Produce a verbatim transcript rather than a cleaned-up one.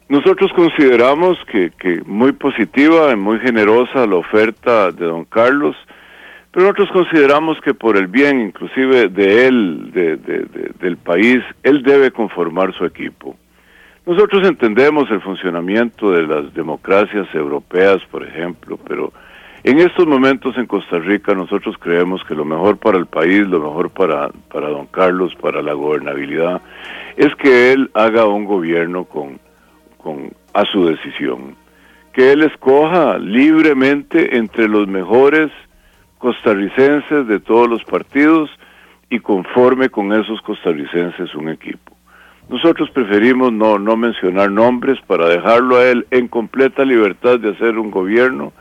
Nosotros consideramos que, que muy positiva y muy generosa la oferta de don Carlos, pero nosotros consideramos que por el bien inclusive de él, de, de, de, del país, él debe conformar su equipo. Nosotros entendemos el funcionamiento de las democracias europeas, por ejemplo, pero en estos momentos en Costa Rica nosotros creemos que lo mejor para el país, lo mejor para, para don Carlos, para la gobernabilidad, es que él haga un gobierno con, con a su decisión, que él escoja libremente entre los mejores costarricenses de todos los partidos y conforme con esos costarricenses un equipo. Nosotros preferimos no, no mencionar nombres para dejarlo a él en completa libertad de hacer un gobierno